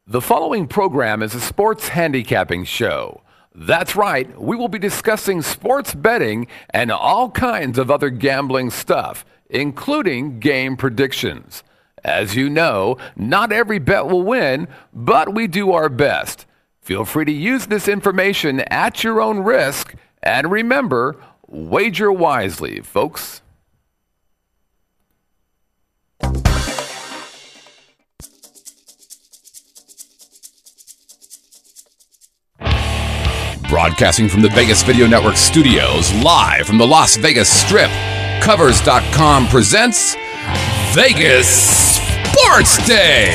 The following program is a sports handicapping show. That's right, we will be discussing sports betting and all kinds of other gambling stuff, including game predictions. As you know, not every bet will win, but we do our best. Feel free to use this information at your own risk, and remember, wager wisely, folks. Broadcasting from the Vegas Video Network studios, live from the Las Vegas Strip, Covers.com presents Vegas Sports Day.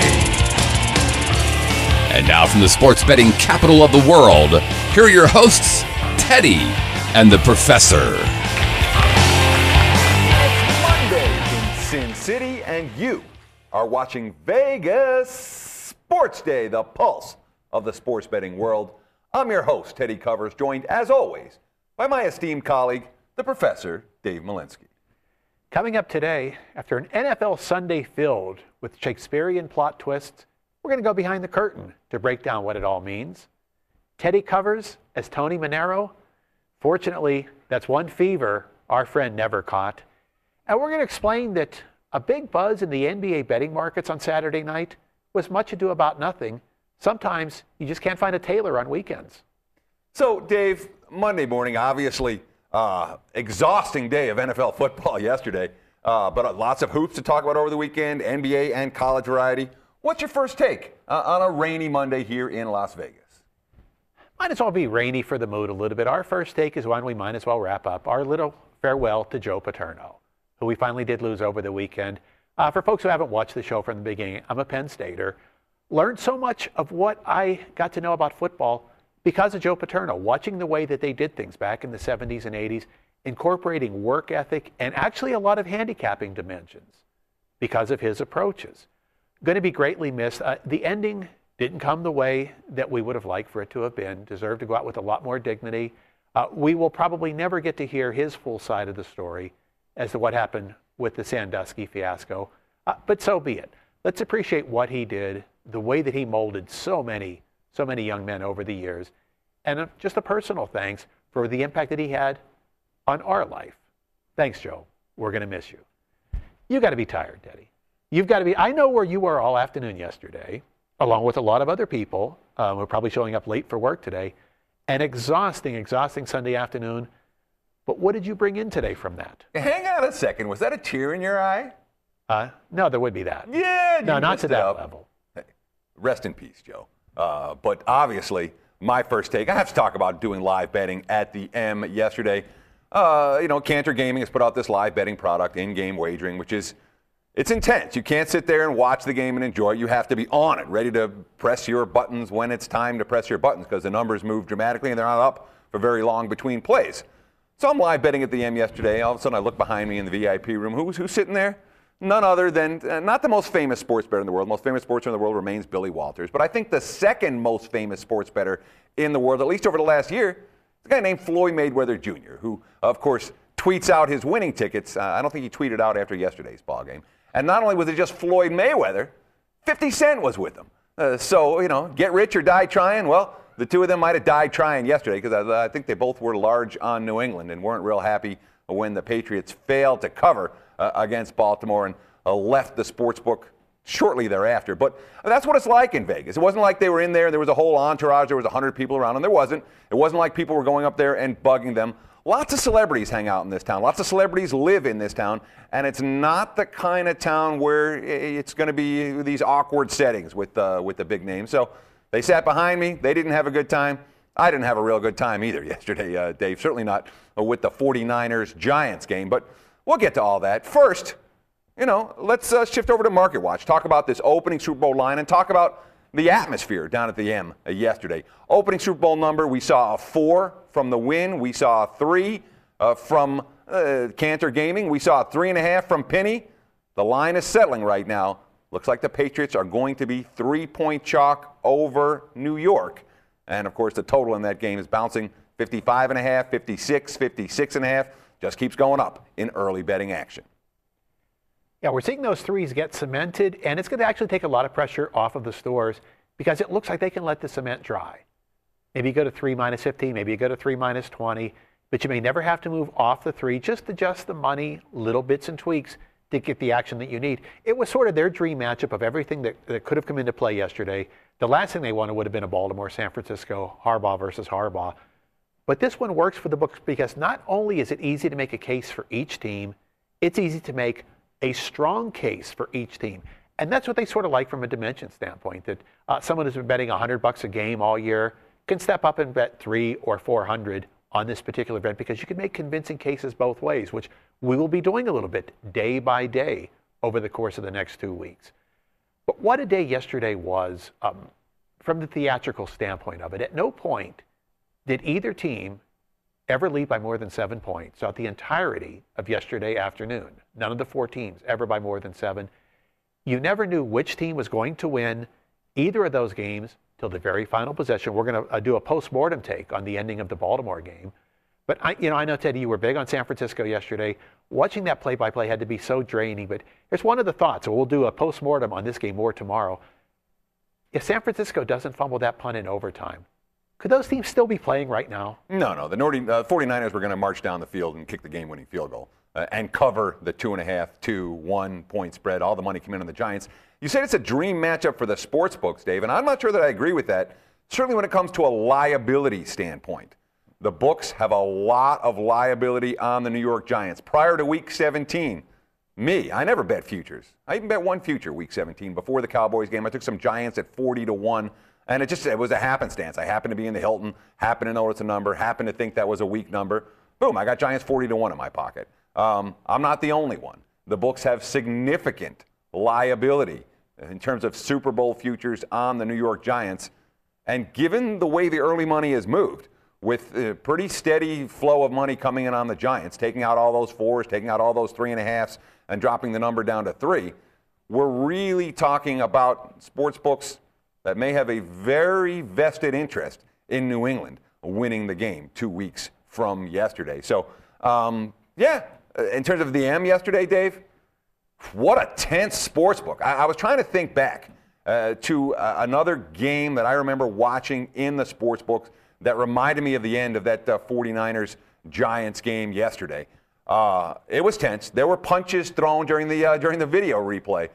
And now from the sports betting capital of the world, here are your hosts, Teddy and the Professor. It's Monday in Sin City, and you are watching Vegas Sports Day, the pulse of the sports betting world. I'm your host, Teddy Covers, joined, as always, by my esteemed colleague, the Professor, Dave Malinsky. Coming up today, after an NFL Sunday filled with Shakespearean plot twists, we're going to go behind the curtain to break down what it all means. Teddy Covers as Tony Manero. Fortunately, that's one fever our friend never caught. And we're going to explain that a big buzz in the NBA betting markets on Saturday night was much ado about nothing. Sometimes you just can't find a tailor on weekends. So, Dave, Monday morning, obviously, exhausting day of NFL football yesterday, but lots of hoops to talk about over the weekend, NBA and college variety. What's your first take on a rainy Monday here in Las Vegas? Might as well be rainy for the mood a little bit. Our first take is one we might as well wrap up. Our little farewell to Joe Paterno, who we finally did lose over the weekend. For folks who haven't watched the show from the beginning, I'm a Penn Stater. Learned so much of what I got to know about football because of Joe Paterno, watching the way that they did things back in the 70s and 80s, incorporating work ethic and actually a lot of handicapping dimensions because of his approaches. Going to be greatly missed. The ending didn't come the way that we would have liked for it to have been. Deserved to go out with a lot more dignity. We will probably never get to hear his full side of the story as to what happened with the Sandusky fiasco, but so be it. Let's appreciate what he did, the way that he molded so many young men over the years, and just a personal thanks for the impact that he had on our life. Thanks, Joe. We're going to miss you. You got to be tired, Teddy. You've got to be. I know where you were all afternoon yesterday, along with a lot of other people who are probably showing up late for work today. An exhausting Sunday afternoon. But what did you bring in today from that? Hang on a second. Was that a tear in your eye? No, there would be that. Yeah. No, not to that level. Hey, rest in peace, Joe. But obviously, my first take, I have to talk about doing live betting at the M yesterday. Cantor Gaming has put out this live betting product, in-game wagering, which is, it's intense. You can't sit there and watch the game and enjoy it. You have to be on it, ready to press your buttons when it's time to press your buttons because the numbers move dramatically and they're not up for very long between plays. So I'm live betting at the M yesterday. All of a sudden, I look behind me in the VIP room. Who's sitting there? None other than, not the most famous sports bettor in the world. The most famous sports bettor in the world remains Billy Walters. But I think the second most famous sports bettor in the world, at least over the last year, is a guy named Floyd Mayweather Jr., who, of course, tweets out his winning tickets. I don't think he tweeted out after yesterday's ball game. And not only was it just Floyd Mayweather, 50 Cent was with him. Get rich or die trying. Well, the two of them might have died trying yesterday because I think they both were large on New England and weren't real happy when the Patriots failed to cover against Baltimore and left the sports book shortly thereafter. But that's what it's like in Vegas. It wasn't like they were in there, there was a whole entourage, there was 100 people around them. There wasn't. It wasn't like people were going up there and bugging them. Lots of celebrities hang out in this town. Lots of celebrities live in this town. And it's not the kind of town where it's going to be these awkward settings with the big names. So they sat behind me. They didn't have a good time. I didn't have a real good time either yesterday, Dave. Certainly not with the 49ers-Giants game. But we'll get to all that. First, let's shift over to Market Watch. Talk about this opening Super Bowl line and talk about the atmosphere down at the M yesterday. Opening Super Bowl number, we saw a 4 from the Win. We saw a 3 from Cantor Gaming. We saw a 3.5 from Penny. The line is settling right now. Looks like the Patriots are going to be 3-point chalk over New York. And, of course, the total in that game is bouncing 55.5, 56, 56.5. Just keeps going up in early betting action. Yeah, we're seeing those threes get cemented, and it's going to actually take a lot of pressure off of the stores because it looks like they can let the cement dry. Maybe you go to 3 minus 15, maybe you go to 3 minus 20, but you may never have to move off the 3, just adjust the money, little bits and tweaks to get the action that you need. It was sort of their dream matchup of everything that could have come into play yesterday. The last thing they wanted would have been a Baltimore-San Francisco, Harbaugh versus Harbaugh. But this one works for the books because not only is it easy to make a case for each team, it's easy to make a strong case for each team. And that's what they sort of like from a dimension standpoint, that someone who's been betting $100 a game all year can step up and bet 300 or 400 on this particular event because you can make convincing cases both ways, which we will be doing a little bit day by day over the course of the next 2 weeks. But what a day yesterday was from the theatrical standpoint of it. At no point did either team ever lead by more than 7 points throughout the entirety of yesterday afternoon. None of the 4 teams ever by more than 7. You never knew which team was going to win either of those games till the very final possession. We're going to do a post-mortem take on the ending of the Baltimore game. But I know, Teddy, you were big on San Francisco yesterday. Watching that play-by-play had to be so draining. But here's one of the thoughts. So we'll do a post-mortem on this game more tomorrow. If San Francisco doesn't fumble that punt in overtime, could those teams still be playing right now? No. The 49ers were going to march down the field and kick the game-winning field goal and cover the 2.5 to 1 point spread. All the money came in on the Giants. You said it's a dream matchup for the sports books, Dave, and I'm not sure that I agree with that, certainly when it comes to a liability standpoint. The books have a lot of liability on the New York Giants. Prior to Week 17, I never bet futures. I even bet one future Week 17 before the Cowboys game. I took some Giants at 40 to 1, and it was a happenstance. I happened to be in the Hilton, happened to notice a number, happened to think that was a weak number. Boom, I got Giants 40 to 1 in my pocket. I'm not the only one. The books have significant liability in terms of Super Bowl futures on the New York Giants. And given the way the early money has moved, with a pretty steady flow of money coming in on the Giants, taking out all those 4s, taking out all those 3.5s, and dropping the number down to 3, we're really talking about sports books that may have a very vested interest in New England winning the game 2 weeks from yesterday. So, in terms of the M yesterday, Dave, what a tense sports book. I was trying to think back to another game that I remember watching in the sports books that reminded me of the end of that 49ers-Giants game yesterday. It was tense. There were punches thrown during the video replay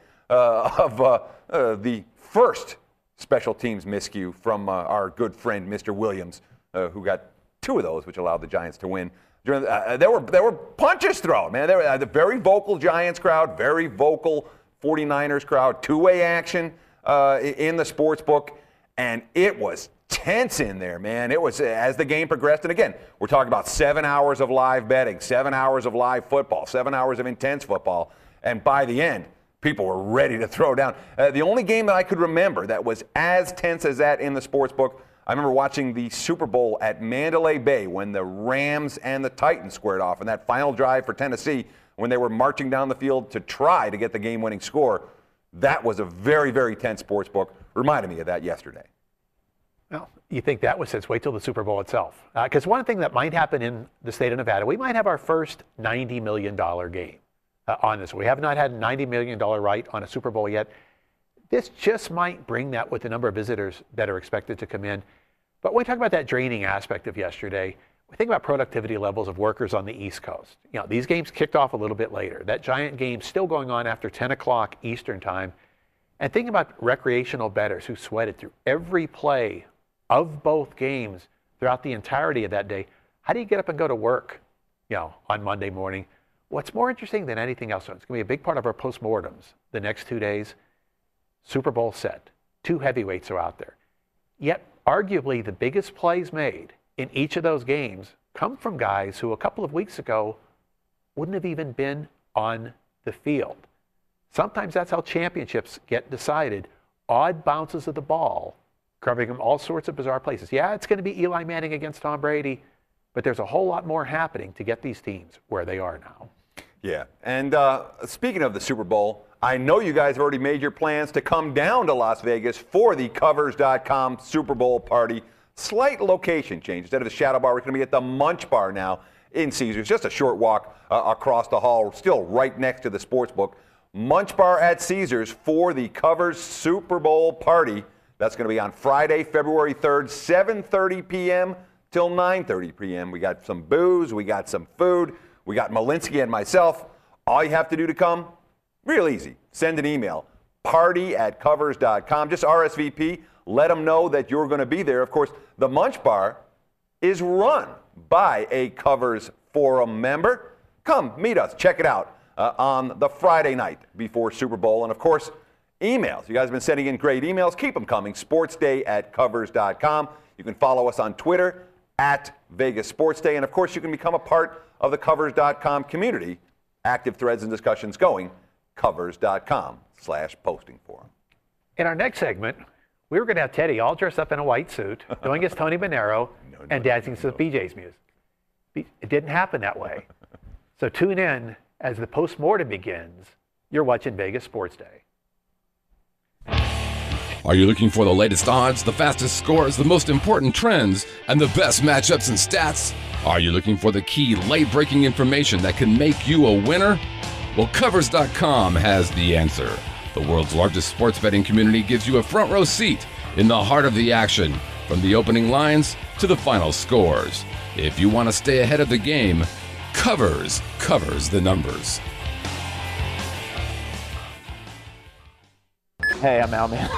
of the first special teams miscue from our good friend Mr. Williams, who got 2 of those, which allowed the Giants to win. There were punches thrown, man. There were the very vocal Giants crowd, very vocal 49ers crowd, two-way action in the sports book, and it was tense in there, man. It was as the game progressed, and again, we're talking about 7 hours of live betting, 7 hours of live football, 7 hours of intense football, and by the end, people were ready to throw down. The only game that I could remember that was as tense as that in the sports book, I remember watching the Super Bowl at Mandalay Bay when the Rams and the Titans squared off in that final drive for Tennessee when they were marching down the field to try to get the game-winning score. That was a very, very tense sports book. Reminded me of that yesterday. Well, you think that was tense. Wait till the Super Bowl itself. Because one thing that might happen in the state of Nevada, we might have our first $90 million game on this. We have not had a $90 million right on a Super Bowl yet. This just might bring that with the number of visitors that are expected to come in. But when we talk about that draining aspect of yesterday, we think about productivity levels of workers on the East Coast. These games kicked off a little bit later. That Giant game still going on after 10 o'clock Eastern time. And thinking about recreational bettors who sweated through every play of both games throughout the entirety of that day. How do you get up and go to work, on Monday morning? What's more interesting than anything else, it's going to be a big part of our postmortems the next 2 days. Super Bowl set. 2 heavyweights are out there. Yet, arguably, the biggest plays made in each of those games come from guys who a couple of weeks ago wouldn't have even been on the field. Sometimes that's how championships get decided. Odd bounces of the ball, covering them all sorts of bizarre places. Yeah, it's going to be Eli Manning against Tom Brady, but there's a whole lot more happening to get these teams where they are now. Yeah, and speaking of the Super Bowl, I know you guys have already made your plans to come down to Las Vegas for the Covers.com Super Bowl party. Slight location change. Instead of the Shadow Bar, we're going to be at the Munch Bar now in Caesars. Just a short walk across the hall, still right next to the sports book. Munch Bar at Caesars for the Covers Super Bowl party. That's going to be on Friday, February 3rd, 7:30 p.m. till 9:30 p.m. We got some booze, we got some food, we got Malinsky and myself. All you have to do to come, real easy. Send an email, party@covers.com. Just RSVP. Let them know that you're going to be there. Of course, the Munch Bar is run by a Covers Forum member. Come, meet us. Check it out on the Friday night before Super Bowl. And, of course, emails. You guys have been sending in great emails. Keep them coming. sportsday@covers.com. You can follow us on Twitter @VegasSportsDay. And, of course, you can become a part of the Covers.com community. Active threads and discussions going. Covers.com/posting forum. In our next segment, we were going to have Teddy all dressed up in a white suit, doing his Tony Manero, and dancing to the BJ's music. It didn't happen that way. So tune in as the postmortem begins. You're watching Vegas Sports Day. Are you looking for the latest odds, the fastest scores, the most important trends, and the best matchups and stats? Are you looking for the key late-breaking information that can make you a winner? Well, Covers.com has the answer. The world's largest sports betting community gives you a front row seat in the heart of the action, from the opening lines to the final scores. If you want to stay ahead of the game, Covers covers the numbers. Hey, I'm Al Man.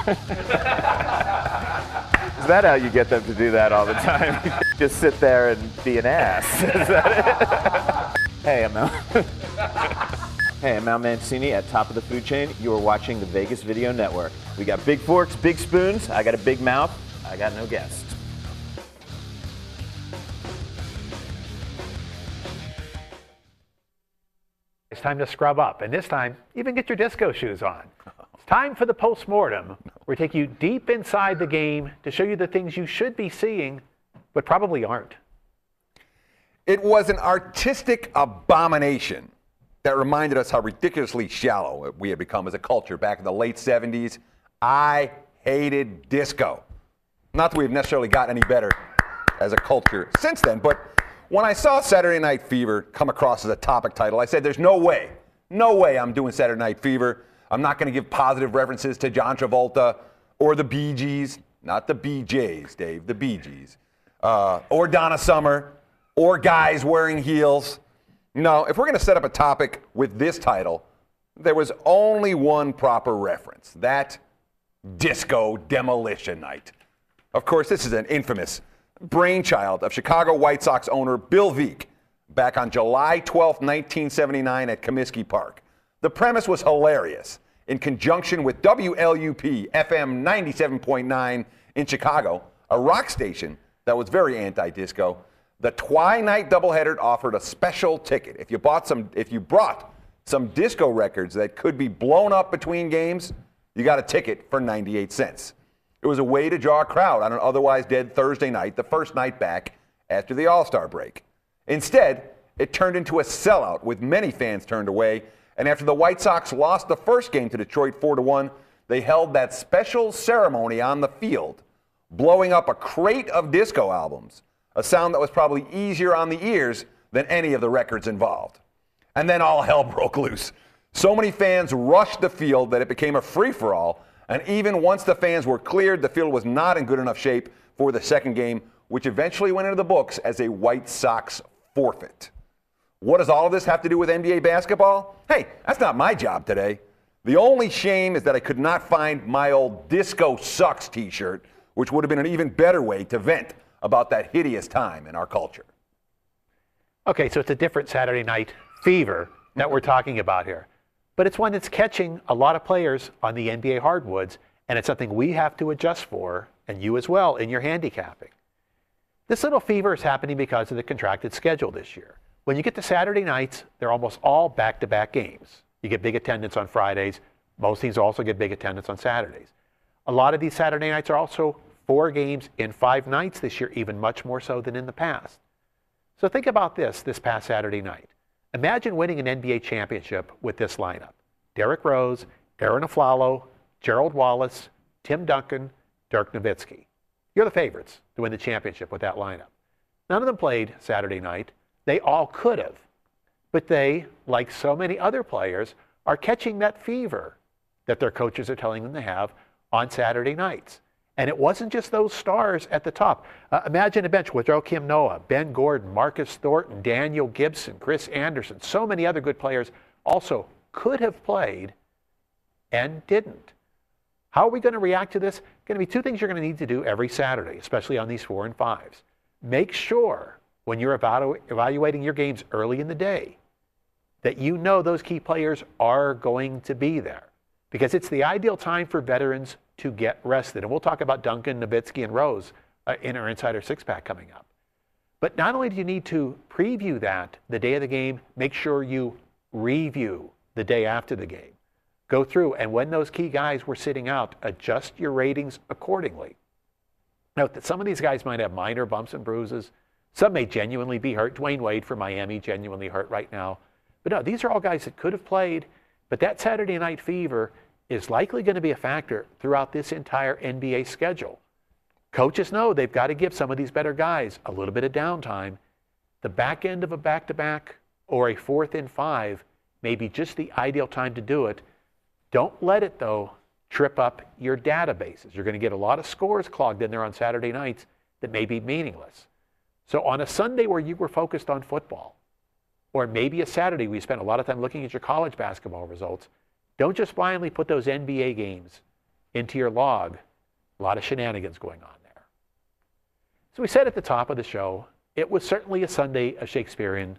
Is that how you get them to do that all the time? Just sit there and be an ass. Is that it? Hey, I'm Al. Hey, I'm Al Mancini at Top of the Food Chain. You are watching the Vegas Video Network. We got big forks, big spoons. I got a big mouth. I got no guests. It's time to scrub up, and this time, even get your disco shoes on. It's time for the postmortem. We take you deep inside the game to show you the things you should be seeing, but probably aren't. It was an artistic abomination that reminded us how ridiculously shallow we had become as a culture back in the late 70s. I hated disco. Not that we've necessarily gotten any better as a culture since then, but when I saw Saturday Night Fever come across as a topic title, I said, there's no way I'm doing Saturday Night Fever. I'm not going to give positive references to John Travolta or the Bee Gees, not the BJs, Dave, the Bee Gees, or Donna Summer, or guys wearing heels. No, if we're going to set up a topic with this title, there was only one proper reference, that Disco Demolition Night. Of course, this is an infamous brainchild of Chicago White Sox owner Bill Veeck back on July 12, 1979 at Comiskey Park. The premise was hilarious. In conjunction with WLUP FM 97.9 in Chicago, a rock station that was very anti-disco, the Twi-Night doubleheader offered a special ticket. If you brought some disco records that could be blown up between games, you got a ticket for 98 cents. It was a way to draw a crowd on an otherwise dead Thursday night, the first night back after the All-Star break. Instead, it turned into a sellout with many fans turned away, and after the White Sox lost the first game to Detroit 4-1, they held that special ceremony on the field, blowing up a crate of disco albums, a sound that was probably easier on the ears than any of the records involved. And then all hell broke loose. So many fans rushed the field that it became a free-for-all, and even once the fans were cleared, the field was not in good enough shape for the second game, which eventually went into the books as a White Sox forfeit. What does all of this have to do with NBA basketball? Hey, that's not my job today. The only shame is that I could not find my old Disco Sucks t-shirt, which would have been an even better way to vent about that hideous time in our culture. Okay, so it's a different Saturday Night Fever that we're talking about here. But it's one that's catching a lot of players on the NBA hardwoods, and it's something we have to adjust for, and you as well, in your handicapping. This little fever is happening because of the contracted schedule this year. When you get to Saturday nights, they're almost all back-to-back games. You get big attendance on Fridays. Most teams also get big attendance on Saturdays. A lot of these Saturday nights are also 4 games in 5 nights this year, even much more so than in the past. So think about this past Saturday night. Imagine winning an NBA championship with this lineup. Derrick Rose, Aaron Aflalo, Gerald Wallace, Tim Duncan, Dirk Nowitzki. You're the favorites to win the championship with that lineup. None of them played Saturday night. They all could have. But they, like so many other players, are catching that fever that their coaches are telling them to have on Saturday nights. And it wasn't just those stars at the top. Imagine a bench with Joakim Noah, Ben Gordon, Marcus Thornton, Daniel Gibson, Chris Anderson. So many other good players also could have played and didn't. How are we going to react to this? Going to be two things you're going to need to do every Saturday, especially on these 4 and 5s. Make sure when you're evaluating your games early in the day that you know those key players are going to be there, because it's the ideal time for veterans to get rested. And we'll talk about Duncan, Nowitzki, and Rose in our Insider Six-Pack coming up. But not only do you need to preview that the day of the game, make sure you review the day after the game. Go through, and when those key guys were sitting out, adjust your ratings accordingly. Note that some of these guys might have minor bumps and bruises. Some may genuinely be hurt. Dwayne Wade for Miami, genuinely hurt right now. But no, these are all guys that could have played, but that Saturday night fever is likely going to be a factor throughout this entire NBA schedule. Coaches know they've got to give some of these better guys a little bit of downtime. The back end of a back-to-back or a 4th and 5 may be just the ideal time to do it. Don't let it, though, trip up your databases. You're going to get a lot of scores clogged in there on Saturday nights that may be meaningless. So on a Sunday where you were focused on football, or maybe a Saturday where you spent a lot of time looking at your college basketball results, don't just blindly put those NBA games into your log. A lot of shenanigans going on there. So we said at the top of the show, it was certainly a Sunday of Shakespearean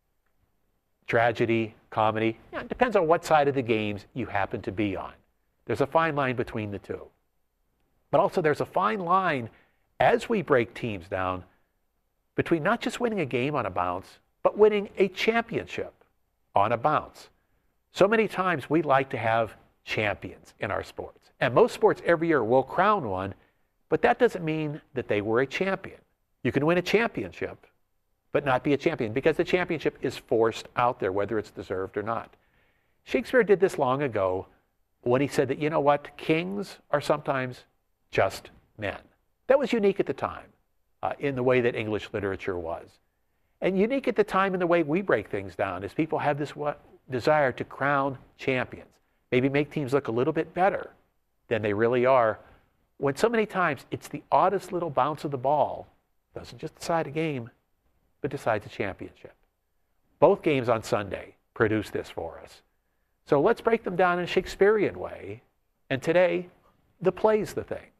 tragedy, comedy. It depends on what side of the games you happen to be on. There's a fine line between the two. But also there's a fine line as we break teams down between not just winning a game on a bounce, but winning a championship on a bounce. So many times we like to have champions in our sports. And most sports every year will crown one, but that doesn't mean that they were a champion. You can win a championship, but not be a champion, because the championship is forced out there, whether it's deserved or not. Shakespeare did this long ago when he said that, you know what, kings are sometimes just men. That was unique at the time in the way that English literature was. And unique at the time in the way we break things down is people have this desire to crown champions, maybe make teams look a little bit better than they really are, when so many times it's the oddest little bounce of the ball doesn't just decide a game, but decides a championship. Both games on Sunday produce this for us. So let's break them down in a Shakespearean way. And today, the play's the thing.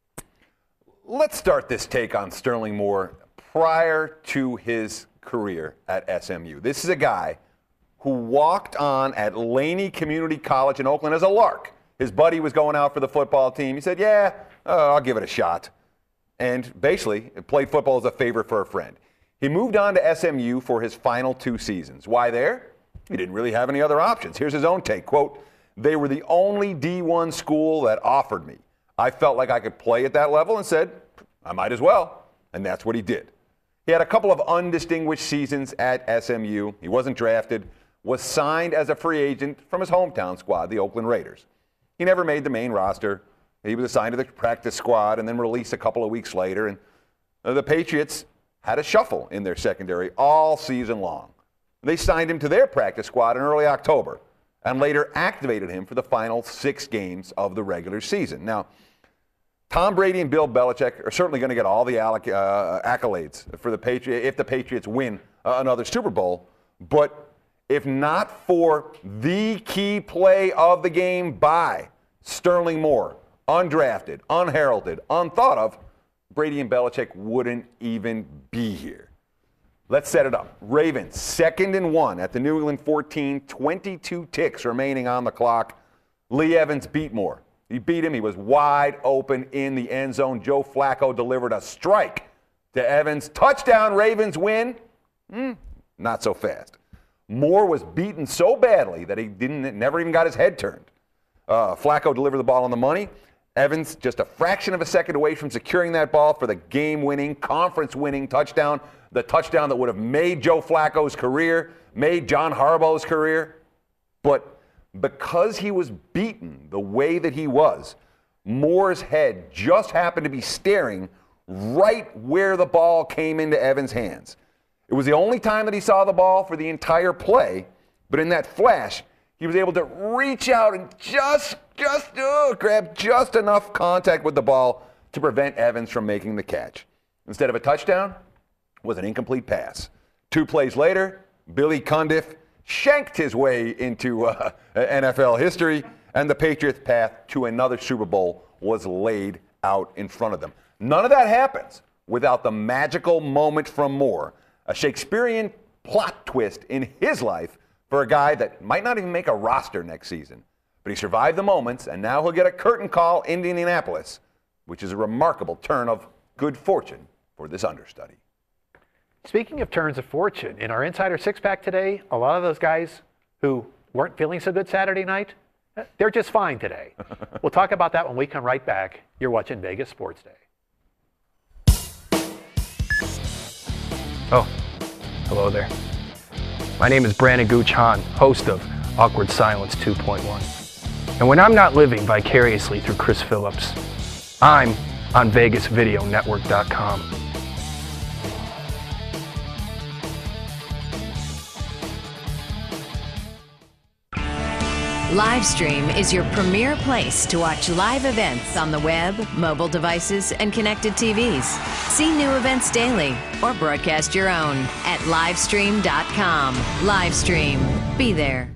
Let's start this take on Sterling Moore prior to his career at SMU. This is a guy who walked on at Laney Community College in Oakland as a lark. His buddy was going out for the football team. He said, I'll give it a shot. And basically played football as a favor for a friend. He moved on to SMU for his final 2 seasons. Why there? He didn't really have any other options. Here's his own take. Quote, "They were the only D1 school that offered me. I felt like I could play at that level and said, I might as well." And that's what he did. He had a couple of undistinguished seasons at SMU. He wasn't drafted, was signed as a free agent from his hometown squad, the Oakland Raiders. He never made the main roster. He was assigned to the practice squad and then released a couple of weeks later. And the Patriots had a shuffle in their secondary all season long. They signed him to their practice squad in early October and later activated him for the final 6 games of the regular season. Now, Tom Brady and Bill Belichick are certainly going to get all the accolades for the Patriots if the Patriots win another Super Bowl. But if not for the key play of the game by Sterling Moore, undrafted, unheralded, unthought of, Brady and Belichick wouldn't even be here. Let's set it up. Ravens, 2nd and 1 at the New England 14, 22 ticks remaining on the clock. Lee Evans beat Moore. He beat him. He was wide open in the end zone. Joe Flacco delivered a strike to Evans. Touchdown, Ravens win. Not so fast. Moore was beaten so badly that he never even got his head turned. Flacco delivered the ball on the money. Evans just a fraction of a second away from securing that ball for the game-winning, conference-winning touchdown, the touchdown that would have made Joe Flacco's career, made John Harbaugh's career. But because he was beaten the way that he was, Moore's head just happened to be staring right where the ball came into Evans' hands. It was the only time that he saw the ball for the entire play, but in that flash, he was able to reach out and just grab just enough contact with the ball to prevent Evans from making the catch. Instead of a touchdown, was an incomplete pass. 2 plays later, Billy Cundiff shanked his way into NFL history, and the Patriots' path to another Super Bowl was laid out in front of them. None of that happens without the magical moment from Moore, a Shakespearean plot twist in his life for a guy that might not even make a roster next season. But he survived the moments, and now he'll get a curtain call in Indianapolis, which is a remarkable turn of good fortune for this understudy. Speaking of turns of fortune, in our Insider Six-Pack today, a lot of those guys who weren't feeling so good Saturday night, they're just fine today. We'll talk about that when we come right back. You're watching Vegas Sports Day. Oh, hello there. My name is Brandon Gooch Hahn, host of Awkward Silence 2.1. And when I'm not living vicariously through Chris Phillips, I'm on VegasVideoNetwork.com. Livestream is your premier place to watch live events on the web, mobile devices, and connected TVs. See new events daily or broadcast your own at livestream.com. Livestream. Be there.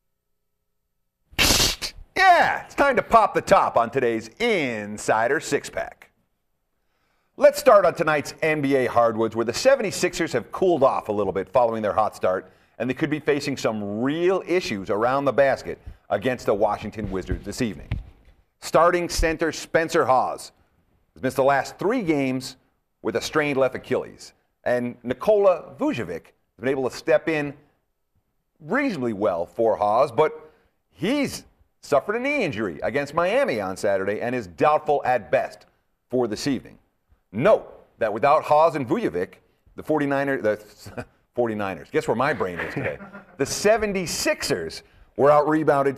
Yeah, it's time to pop the top on today's Insider Six-Pack. Let's start on tonight's NBA hardwoods, where the 76ers have cooled off a little bit following their hot start, and they could be facing some real issues around the basket against the Washington Wizards this evening. Starting center Spencer Hawes has missed the last 3 games with a strained left Achilles, and Nikola Vucevic has been able to step in reasonably well for Hawes, but he's suffered a knee injury against Miami on Saturday and is doubtful at best for this evening. Note that without Hawes and Vucevic, the 49ers, guess where my brain is today? The 76ers were out-rebounded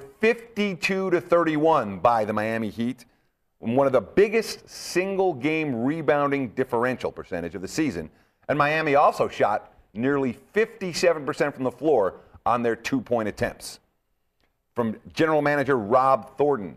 52-31 by the Miami Heat, one of the biggest single-game rebounding differential percentage of the season. And Miami also shot nearly 57% from the floor on their 2-point attempts. From general manager Rob Thornton,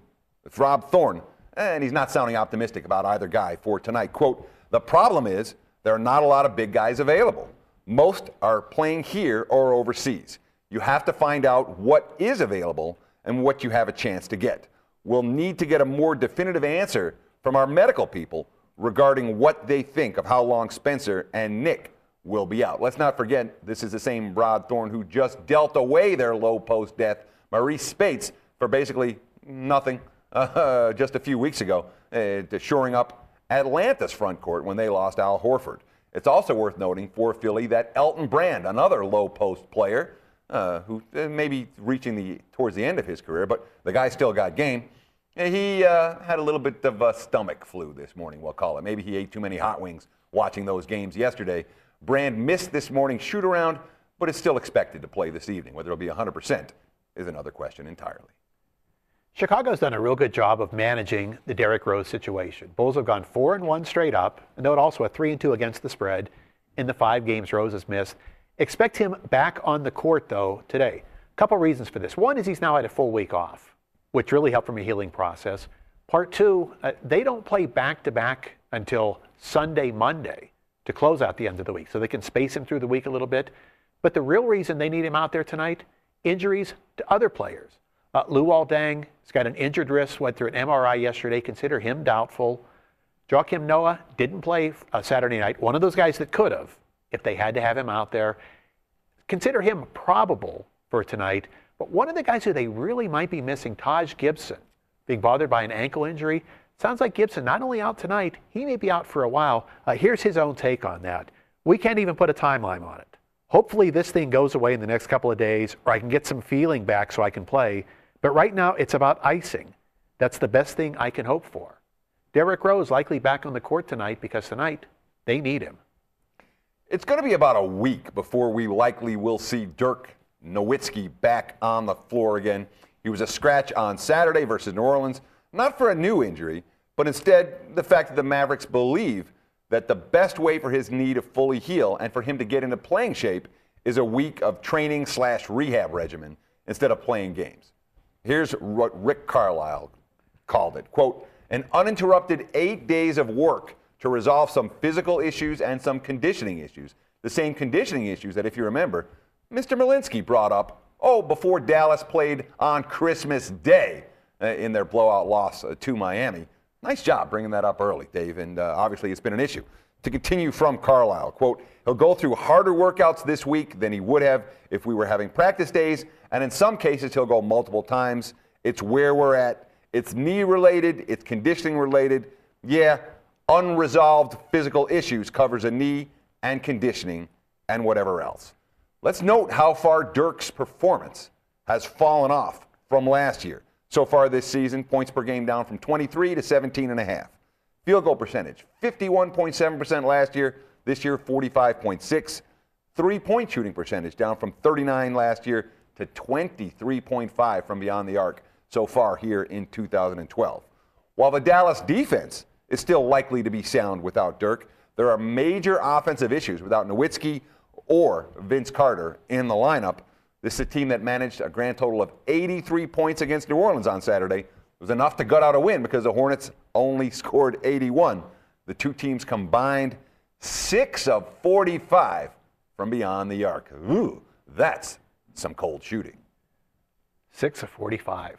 and he's not sounding optimistic about either guy for tonight. Quote, "The problem is there are not a lot of big guys available. Most are playing here or overseas. You have to find out what is available and what you have a chance to get. We'll need to get a more definitive answer from our medical people regarding what they think of how long Spencer and Nick will be out." Let's not forget, this is the same Rod Thorne who just dealt away their low post death, Maurice Spates, for basically nothing just a few weeks ago, to shoring up Atlanta's front court when they lost Al Horford. It's also worth noting for Philly that Elton Brand, another low post player, who may be reaching towards the end of his career, but the guy still got game. He had a little bit of a stomach flu this morning, we'll call it. Maybe he ate too many hot wings watching those games yesterday. Brand missed this morning's shoot-around, but is still expected to play this evening. Whether it'll be 100% is another question entirely. Chicago's done a real good job of managing the Derrick Rose situation. Bulls have gone 4-1 straight up, and note also a 3-2 against the spread in the 5 games Rose has missed. Expect him back on the court, though, today. A couple reasons for this. One is he's now had a full week off, which really helped from a healing process. Part 2, they don't play back-to-back until Sunday, Monday to close out the end of the week, so they can space him through the week a little bit. But the real reason they need him out there tonight, injuries to other players. Luol Deng has got an injured wrist, went through an MRI yesterday. Consider him doubtful. Joakim Noah didn't play Saturday night. One of those guys that could have, if they had to have him out there. Consider him probable for tonight. But one of the guys who they really might be missing, Taj Gibson, being bothered by an ankle injury. Sounds like Gibson not only out tonight, he may be out for a while. Here's his own take on that. We can't even put a timeline on it. Hopefully this thing goes away in the next couple of days, or I can get some feeling back so I can play. But right now, it's about icing. That's the best thing I can hope for. Derrick Rose likely back on the court tonight because tonight they need him. It's going to be about a week before we likely will see Dirk Nowitzki back on the floor again. He was a scratch on Saturday versus New Orleans, not for a new injury, but instead the fact that the Mavericks believe that the best way for his knee to fully heal and for him to get into playing shape is a week of training/rehab regimen instead of playing games. Here's what Rick Carlisle called it. Quote, an uninterrupted 8 days of work to resolve some physical issues and some conditioning issues. The same conditioning issues that, if you remember, Mr. Malinsky brought up, before Dallas played on Christmas Day in their blowout loss to Miami. Nice job bringing that up early, Dave, and obviously it's been an issue. To continue from Carlisle, quote, he'll go through harder workouts this week than he would have if we were having practice days, and in some cases he'll go multiple times. It's where we're at. It's knee related, it's conditioning related. Yeah, unresolved physical issues covers a knee and conditioning and whatever else. Let's note how far Dirk's performance has fallen off from last year. So far this season, points per game down from 23 to 17.5. Field goal percentage, 51.7% last year. This year, 45.6. Three-point shooting percentage down from 39 last year to 23.5 from beyond the arc so far here in 2012. While the Dallas defense is still likely to be sound without Dirk, there are major offensive issues without Nowitzki or Vince Carter in the lineup. This is a team that managed a grand total of 83 points against New Orleans on Saturday. It was enough to gut out a win because the Hornets only scored 81. The two teams combined 6 of 45 from beyond the arc. Ooh, that's some cold shooting. 6 of 45.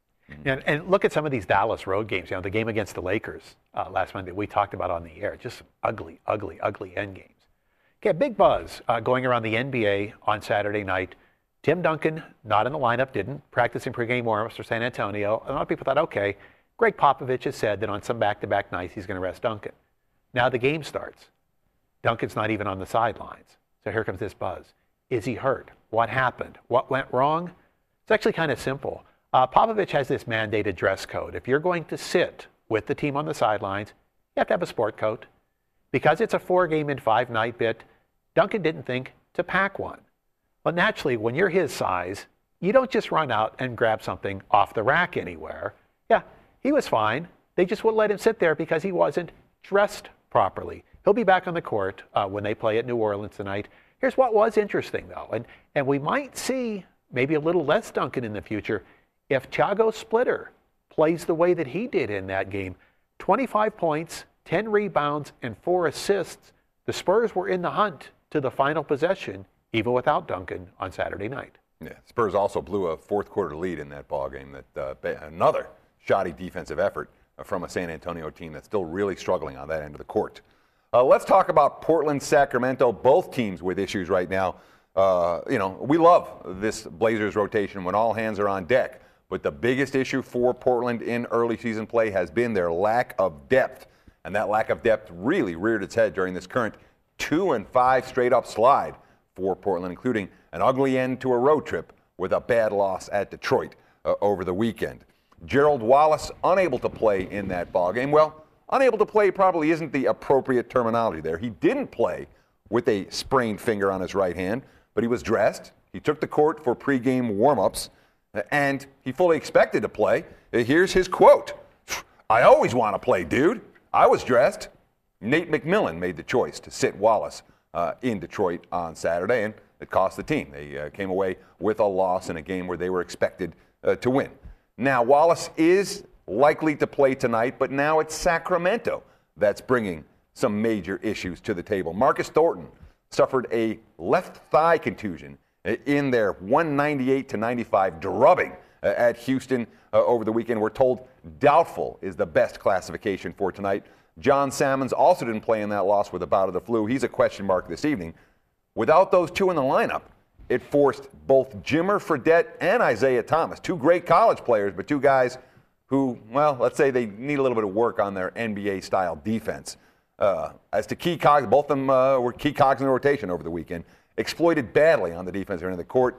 And look at some of these Dallas road games. The game against the Lakers last Monday we talked about on the air. Just ugly, ugly, ugly end games. Okay, big buzz going around the NBA on Saturday night. Tim Duncan, not in the lineup, didn't practice in pregame warm-ups for San Antonio. A lot of people thought, okay, Greg Popovich has said that on some back-to-back nights he's going to rest Duncan. Now the game starts. Duncan's not even on the sidelines. So here comes this buzz. Is he hurt? What happened? What went wrong? It's actually kind of simple. Popovich has this mandated dress code. If you're going to sit with the team on the sidelines, you have to have a sport coat. Because it's a 4-game and 5-night bit, Duncan didn't think to pack one. But naturally, when you're his size, you don't just run out and grab something off the rack anywhere. Yeah, he was fine. They just wouldn't let him sit there because he wasn't dressed properly. He'll be back on the court when they play at New Orleans tonight. Here's what was interesting, though, and we might see maybe a little less Duncan in the future if Thiago Splitter plays the way that he did in that game. 25 points, 10 rebounds, and 4 assists. The Spurs were in the hunt to the final possession, even without Duncan on Saturday night. Yeah, Spurs also blew a fourth-quarter lead in that ballgame. Another shoddy defensive effort from a San Antonio team that's still really struggling on that end of the court. Let's talk about Portland, Sacramento, both teams with issues right now. We love this Blazers rotation when all hands are on deck, but the biggest issue for Portland in early season play has been their lack of depth, and that lack of depth really reared its head during this current 2-5 straight-up slide for Portland, including an ugly end to a road trip with a bad loss at Detroit over the weekend. Gerald Wallace unable to play in that ballgame. Well, unable to play probably isn't the appropriate terminology there. He didn't play with a sprained finger on his right hand, but he was dressed. He took the court for pregame warm-ups, and he fully expected to play. Here's his quote. "I always want to play, dude. I was dressed." Nate McMillan made the choice to sit Wallace in Detroit on Saturday, and it cost the team. They came away with a loss in a game where they were expected to win. Now, Wallace is likely to play tonight, but now it's Sacramento that's bringing some major issues to the table. Marcus Thornton suffered a left thigh contusion in their 198-95 drubbing at Houston over the weekend. We're told doubtful is the best classification for tonight. John Salmons also didn't play in that loss with a bout of the flu. He's a question mark this evening. Without those two in the lineup, it forced both Jimmer Fredette and Isaiah Thomas, two great college players, but two guys who, well, let's say they need a little bit of work on their NBA-style defense. As to key cogs, both of them were key cogs in the rotation over the weekend. Exploited badly on the defensive end of the court,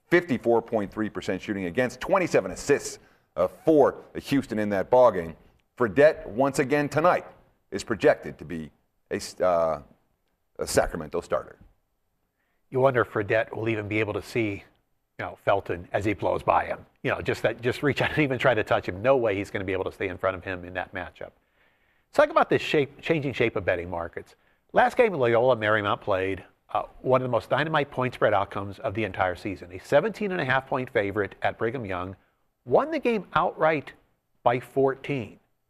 54.3% shooting against, 27 assists for Houston in that ballgame. Fredette, once again tonight, is projected to be a Sacramento starter. You wonder if Fredette will even be able to see, Felton as he blows by him. Just reach out and even try to touch him. No way he's going to be able to stay in front of him in that matchup. Let's talk about this changing shape of betting markets. Last game Loyola Marymount played, one of the most dynamite point spread outcomes of the entire season. A 17.5-point favorite at Brigham Young won the game outright by 14.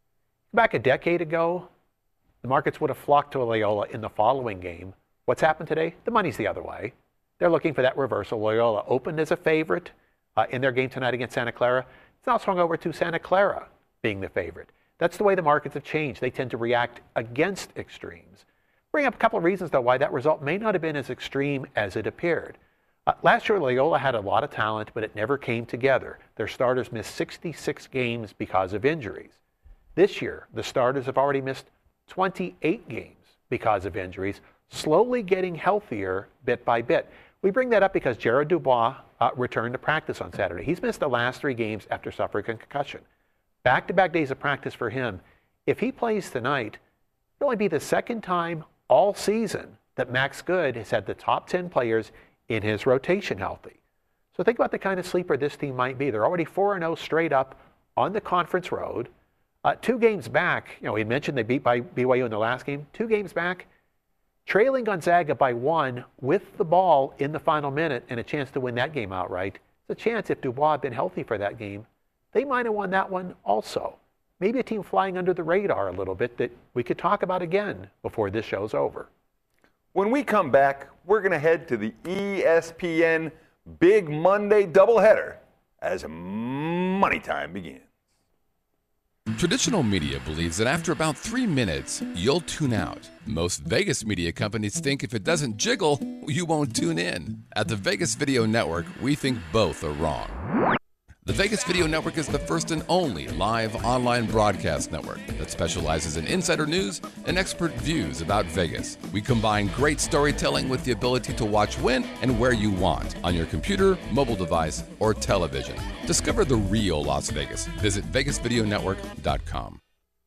Back a decade ago, the markets would have flocked to Loyola in the following game. What's happened today? The money's the other way. They're looking for that reversal. Loyola opened as a favorite in their game tonight against Santa Clara. It's now swung over to Santa Clara being the favorite. That's the way the markets have changed. They tend to react against extremes. Bring up a couple of reasons, though, why that result may not have been as extreme as it appeared. Last year, Loyola had a lot of talent, but it never came together. Their starters missed 66 games because of injuries. This year, the starters have already missed 28 games because of injuries, slowly getting healthier bit by bit. We bring that up because Jared Dubois returned to practice on Saturday. He's missed the last 3 games after suffering a concussion. Back-to-back days of practice for him. If he plays tonight, it'll only be the second time all season that Max Good has had the top 10 players in his rotation healthy. So think about the kind of sleeper this team might be. They're already 4-0 straight up on the conference road. 2 games back, we mentioned they beat by BYU in the last game. 2 games back, trailing Gonzaga by 1 with the ball in the final minute and a chance to win that game outright. There's a chance if Dubois had been healthy for that game, they might have won that one also. Maybe a team flying under the radar a little bit that we could talk about again before this show's over. When we come back, we're going to head to the ESPN Big Monday doubleheader as Money Time begins. Traditional media believes that after about 3 minutes, you'll tune out. Most Vegas media companies think if it doesn't jiggle, you won't tune in. At the Vegas Video Network, we think both are wrong. The Vegas Video Network is the first and only live online broadcast network that specializes in insider news and expert views about Vegas. We combine great storytelling with the ability to watch when and where you want on your computer, mobile device, or television. Discover the real Las Vegas. Visit VegasVideoNetwork.com.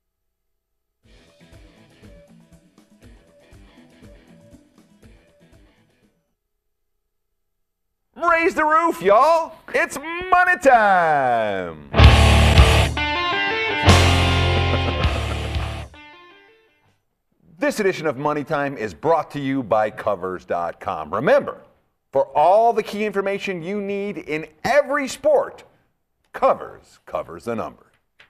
Raise the roof, y'all. It's money time. This edition of Money Time is brought to you by Covers.com. Remember, for all the key information you need in every sport, Covers covers the number.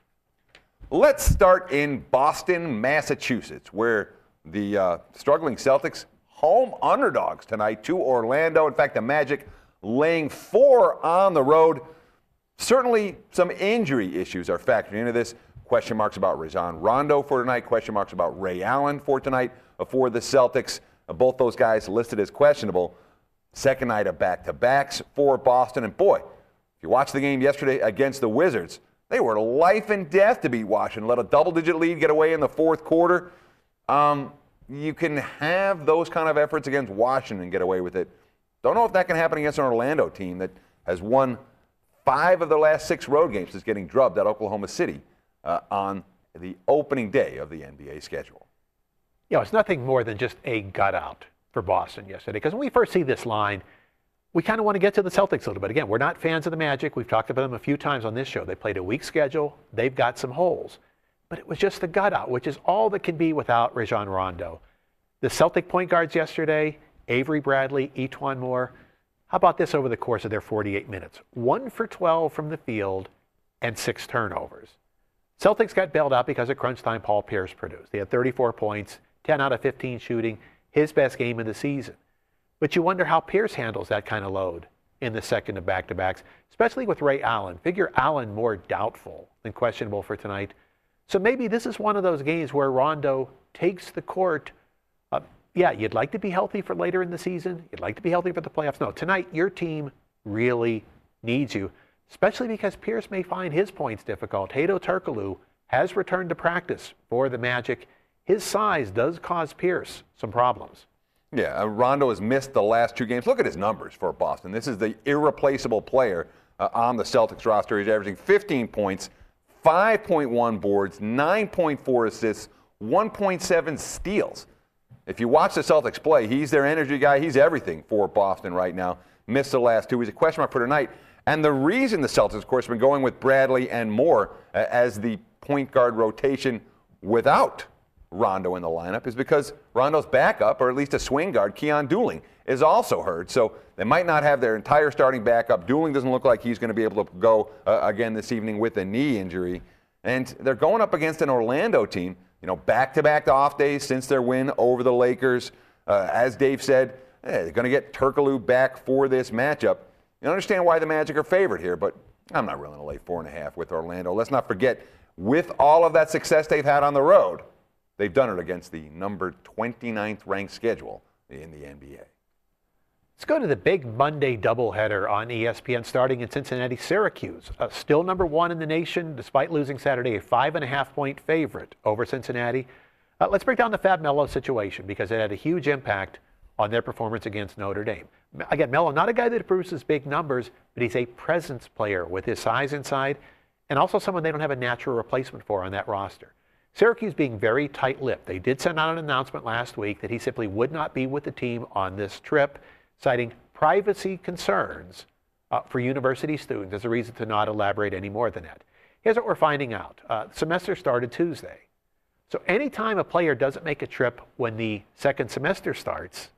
Let's start in Boston, Massachusetts, where the struggling Celtics, home underdogs tonight to Orlando. In fact, the Magic laying 4 on the road. Certainly some injury issues are factoring into this. Question marks about Rajon Rondo for tonight. Question marks about Ray Allen for tonight for the Celtics. Both those guys listed as questionable. Second night of back-to-backs for Boston. And boy, if you watched the game yesterday against the Wizards, they were life and death to beat Washington. Let a double-digit lead get away in the fourth quarter. You can have those kind of efforts against Washington and get away with it. Don't know if that can happen against an Orlando team that has won 5 of their last 6 road games since getting drubbed at Oklahoma City on the opening day of the NBA schedule. It's nothing more than just a gut out for Boston yesterday. Because when we first see this line, we kind of want to get to the Celtics a little bit. Again, we're not fans of the Magic. We've talked about them a few times on this show. They played a weak schedule. They've got some holes. But it was just the gut out, which is all that can be without Rajon Rondo. The Celtic point guards yesterday, Avery Bradley, Etuan Moore. How about this over the course of their 48 minutes? 1 for 12 from the field and 6 turnovers. Celtics got bailed out because at crunch time, Paul Pierce produced. He had 34 points, 10 out of 15 shooting, his best game of the season. But you wonder how Pierce handles that kind of load in the second of back-to-backs, especially with Ray Allen. Figure Allen more doubtful than questionable for tonight. So maybe this is one of those games where Rondo takes the court. You'd like to be healthy for later in the season. You'd like to be healthy for the playoffs. No, tonight your team really needs you, especially because Pierce may find his points difficult. Hedo Turkoglu has returned to practice for the Magic. His size does cause Pierce some problems. Yeah, Rondo has missed the last 2 games. Look at his numbers for Boston. This is the irreplaceable player on the Celtics roster. He's averaging 15 points, 5.1 boards, 9.4 assists, 1.7 steals. If you watch the Celtics play, he's their energy guy. He's everything for Boston right now. Missed the last 2. He's a question mark for tonight. And the reason the Celtics, of course, have been going with Bradley and Moore as the point guard rotation without Rondo in the lineup is because Rondo's backup, or at least a swing guard, Keon Dooling, is also hurt. So they might not have their entire starting backup. Dooling doesn't look like he's going to be able to go again this evening with a knee injury. And they're going up against an Orlando team, back-to-back off days since their win over the Lakers. As Dave said, they're going to get Turkoglu back for this matchup. You understand why the Magic are favored here, but I'm not willing to lay 4.5 with Orlando. Let's not forget, with all of that success they've had on the road, they've done it against the number 29th ranked schedule in the NBA. Let's go to the big Monday doubleheader on ESPN starting in Cincinnati. Syracuse, still number 1 in the nation despite losing Saturday, a 5.5-point favorite over Cincinnati. Let's break down the Fab Melo situation because it had a huge impact on their performance against Notre Dame. Again, Melo, not a guy that produces big numbers, but he's a presence player with his size inside and also someone they don't have a natural replacement for on that roster. Syracuse being very tight-lipped. They did send out an announcement last week that he simply would not be with the team on this trip, citing privacy concerns for university students as a reason to not elaborate any more than that. Here's what we're finding out. Semester started Tuesday. So anytime a player doesn't make a trip when the second semester starts,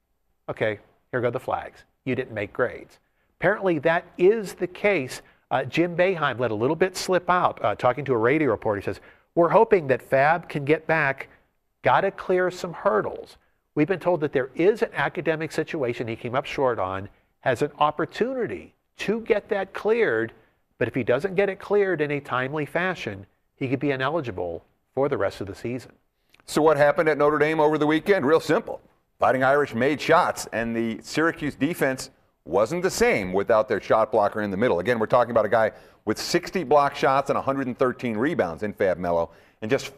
okay, here go the flags. You didn't make grades. Apparently that is the case. Jim Boeheim let a little bit slip out, talking to a radio reporter. He says, we're hoping that Fab can get back, got to clear some hurdles. We've been told that there is an academic situation he came up short on, has an opportunity to get that cleared, but if he doesn't get it cleared in a timely fashion, he could be ineligible for the rest of the season. So what happened at Notre Dame over the weekend? Real simple. Fighting Irish made shots, and the Syracuse defense wasn't the same without their shot blocker in the middle. Again, we're talking about a guy with 60 block shots and 113 rebounds in Fab Melo and just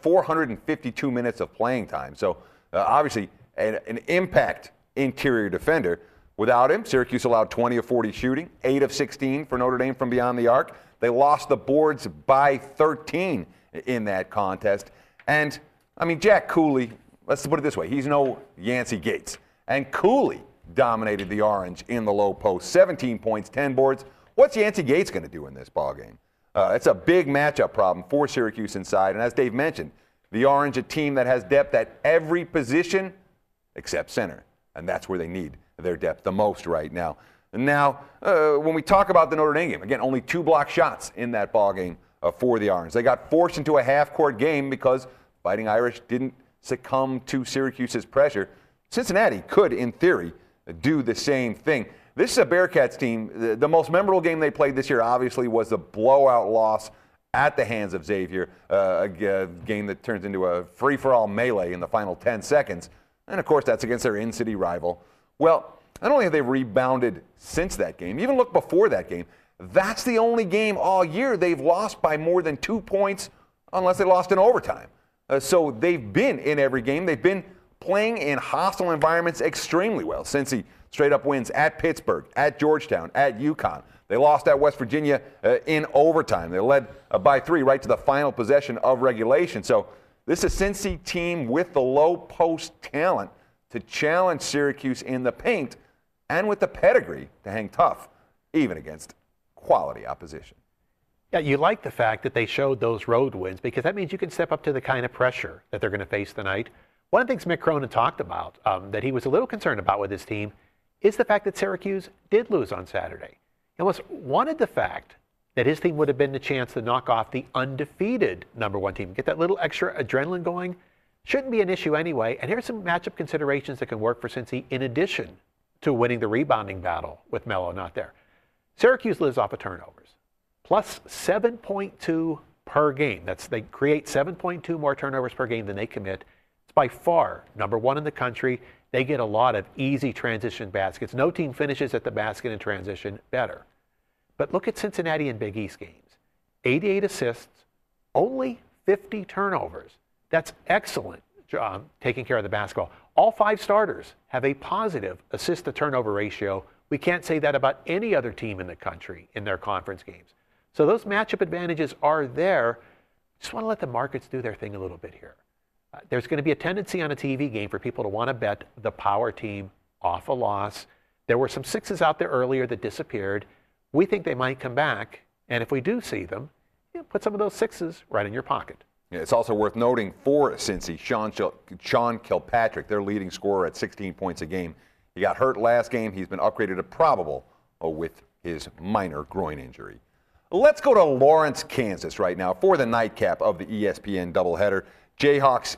452 minutes of playing time. So obviously an impact interior defender. Without him, Syracuse allowed 20 of 40 shooting, 8 of 16 for Notre Dame from beyond the arc. They lost the boards by 13 in that contest. And, Jack Cooley, let's put it this way, he's no Yancey Gates. And Cooley dominated the Orange in the low post, 17 points, 10 boards. What's Yancey Gates going to do in this ballgame? It's a big matchup problem for Syracuse inside. And as Dave mentioned, the Orange, a team that has depth at every position except center. And that's where they need their depth the most right now. And now, when we talk about the Notre Dame game, again, only 2 block shots in that ballgame for the Orange. They got forced into a half-court game because Fighting Irish didn't succumb to Syracuse's pressure. Cincinnati could, in theory, do the same thing. This is a Bearcats team. The most memorable game they played this year, obviously, was the blowout loss at the hands of Xavier, a game that turns into a free-for-all melee in the final 10 seconds. And, of course, that's against their in-city rival. Well, not only have they rebounded since that game, even look before that game, that's the only game all year they've lost by more than 2 points unless they lost in overtime. So they've been in every game. They've been playing in hostile environments extremely well. Cincy straight up wins at Pittsburgh, at Georgetown, at UConn. They lost at West Virginia in overtime. They led by 3 right to the final possession of regulation. So this is a Cincy team with the low post talent to challenge Syracuse in the paint and with the pedigree to hang tough, even against quality opposition. Yeah, you like the fact that they showed those road wins because that means you can step up to the kind of pressure that they're going to face tonight. One of the things Mick Cronin talked about that he was a little concerned about with his team is the fact that Syracuse did lose on Saturday. He almost wanted the fact that his team would have been the chance to knock off the undefeated #1 team, get that little extra adrenaline going. Shouldn't be an issue anyway. And here's some matchup considerations that can work for Cincy in addition to winning the rebounding battle with Melo not there. Syracuse lives off of turnovers, plus 7.2 per game. They create 7.2 more turnovers per game than they commit. It's by far #1 in the country. They get a lot of easy transition baskets. No team finishes at the basket in transition better. But look at Cincinnati in Big East games. 88 assists, only 50 turnovers. That's excellent taking care of the basketball. All 5 starters have a positive assist-to-turnover ratio. We can't say that about any other team in the country in their conference games. So those matchup advantages are there. Just want to let the markets do their thing a little bit here. There's going to be a tendency on a TV game for people to want to bet the power team off a loss. There were some 6s out there earlier that disappeared. We think they might come back, and if we do see them, put some of those 6s right in your pocket. Yeah, it's also worth noting for Cincy, Sean Kilpatrick, their leading scorer at 16 points a game. He got hurt last game. He's been upgraded to probable with his minor groin injury. Let's go to Lawrence, Kansas right now for the nightcap of the ESPN doubleheader. Jayhawks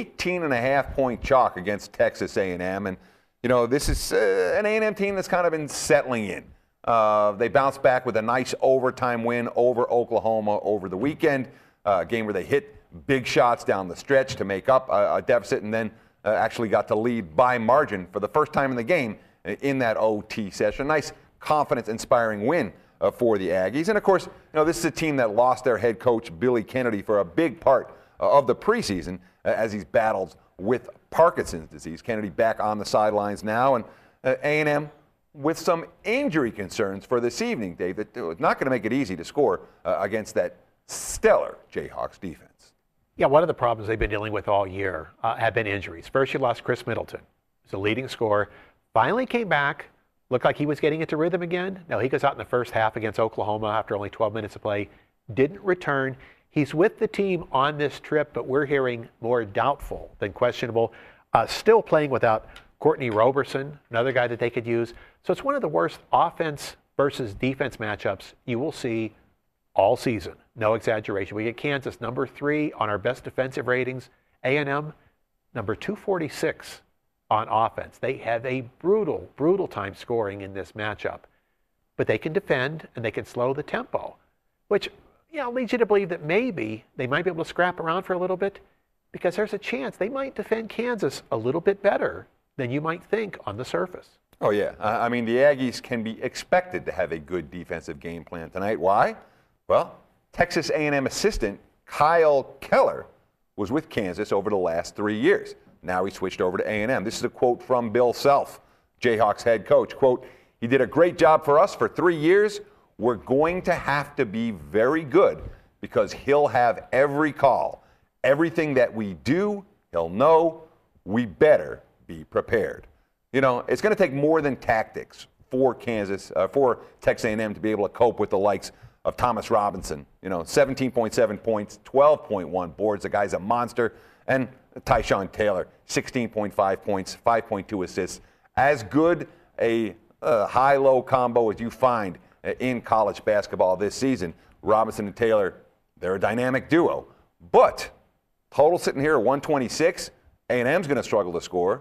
18.5-point chalk against Texas A&M. And, this is an A&M team that's kind of been settling in. They bounced back with a nice overtime win over Oklahoma over the weekend, a game where they hit big shots down the stretch to make up a deficit and then actually got to lead by margin for the first time in the game in that OT session. Nice confidence-inspiring win for the Aggies. And, of course, this is a team that lost their head coach, Billy Kennedy, for a big part of the preseason as he's battled with Parkinson's disease. Kennedy back on the sidelines now, and A&M with some injury concerns for this evening, Dave. That it's not going to make it easy to score against that stellar Jayhawks defense. Yeah, one of the problems they've been dealing with all year have been injuries. First, you lost Chris Middleton, who's the leading scorer. Finally came back, looked like he was getting into rhythm again. No, he goes out in the first half against Oklahoma after only 12 minutes of play. Didn't return. He's with the team on this trip, but we're hearing more doubtful than questionable. Still playing without Courtney Roberson, another guy that they could use. So it's one of the worst offense versus defense matchups you will see all season. No exaggeration. We get Kansas number 3 on our best defensive ratings. A&M number 246 on offense. They have a brutal, brutal time scoring in this matchup. But they can defend and they can slow the tempo, which leads you to believe that maybe they might be able to scrap around for a little bit because there's a chance they might defend Kansas a little bit better than you might think on the surface. Oh, yeah. I mean, the Aggies can be expected to have a good defensive game plan tonight. Why? Well, Texas A&M assistant Kyle Keller was with Kansas over the last 3 years. Now he switched over to A&M. This is a quote from Bill Self, Jayhawks head coach. Quote, "He did a great job for us for 3 years. We're going to have to be very good because he'll have every call. Everything that we do, he'll know. We better be prepared." It's going to take more than tactics for Texas A&M to be able to cope with the likes of Thomas Robinson. 17.7 points, 12.1 boards. The guy's a monster. And Tyshawn Taylor, 16.5 points, 5.2 assists. As good a high-low combo as you find in college basketball this season. Robinson and Taylor, they're a dynamic duo. But total sitting here at 126, A&M's going to struggle to score.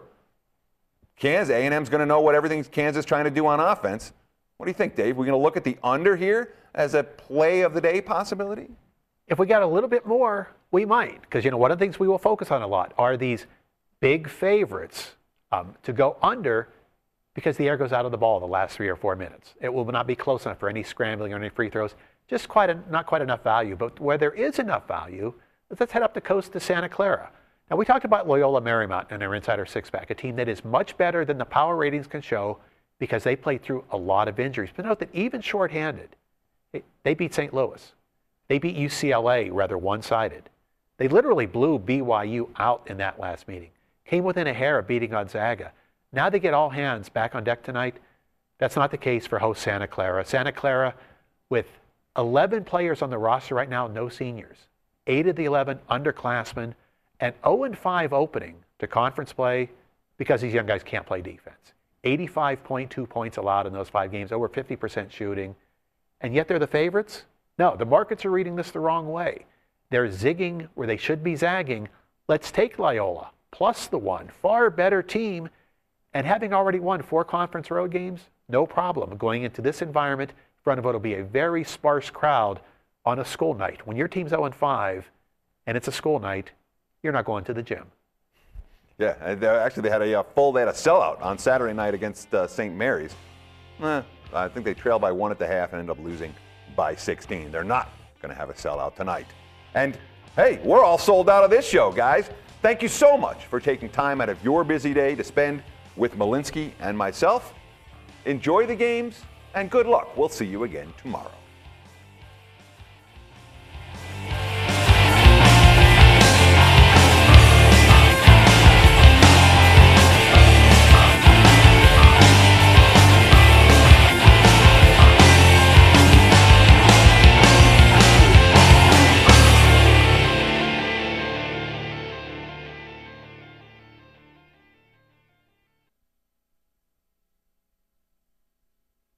A&M's going to know what everything Kansas is trying to do on offense. What do you think, Dave? We're going to look at the under here as a play of the day possibility? If we got a little bit more, we might. Because, one of the things we will focus on a lot are these big favorites to go under because the air goes out of the ball the last 3 or 4 minutes. It will not be close enough for any scrambling or any free throws. Just not quite enough value. But where there is enough value, let's head up the coast to Santa Clara. Now, we talked about Loyola Marymount and their Insider Six-Pack, a team that is much better than the power ratings can show because they played through a lot of injuries. But note that even shorthanded, they beat St. Louis. They beat UCLA rather one-sided. They literally blew BYU out in that last meeting. Came within a hair of beating Gonzaga. Now they get all hands back on deck tonight. That's not the case for host Santa Clara. Santa Clara with 11 players on the roster right now, no seniors. 8 of the 11 underclassmen. And 0-5 opening to conference play because these young guys can't play defense. 85.2 points allowed in those 5 games, over 50% shooting. And yet they're the favorites? No, the markets are reading this the wrong way. They're zigging where they should be zagging. Let's take Loyola, plus the 1. Far better team. And having already won 4 conference road games, no problem. Going into this environment, in front of it will be a very sparse crowd on a school night. When your team's 0-5 and it's a school night, you're not going to the gym. Yeah, they had a sellout on Saturday night against St. Mary's. I think they trailed by 1 at the half and ended up losing by 16. They're not going to have a sellout tonight. And hey, we're all sold out of this show, guys. Thank you so much for taking time out of your busy day to spend with Malinsky and myself. Enjoy the games and good luck. We'll see you again tomorrow.